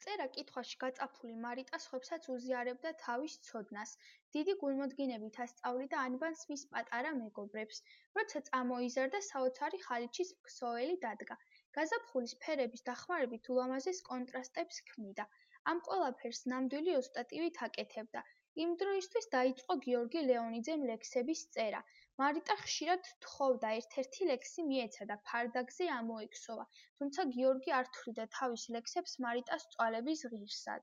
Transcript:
წერა კითხვაში გაწაფული მარიტა სხვებსაც უზიარებდა თავის ცოდნას. დიდი გულმოდგინებით ასწავლიდა ანბანს მის პატარა მეგობრებს. როცა წამოიზარდა, საოცარი ხალიჩის ქსოველი დადგა. გაზაფხულის ფერების დახმარებით ულამაზეს კონტრასტებს ქმნიდა. ამ ყველაფერს ნამდვილი ოსტატივით აკეთებდა. იმ დროისთვის დაიწყო გიორგი ლეონიძემ ლექსების წერა. მარიტა ხშირად თხოვდა ერთ-ერთი ლექსი მიეცა და ფარდაგზე ამოექსოვა, თუმცა გიორგი არ თვლიდა თავის ლექსებს მარიტას წვალების ღირსად.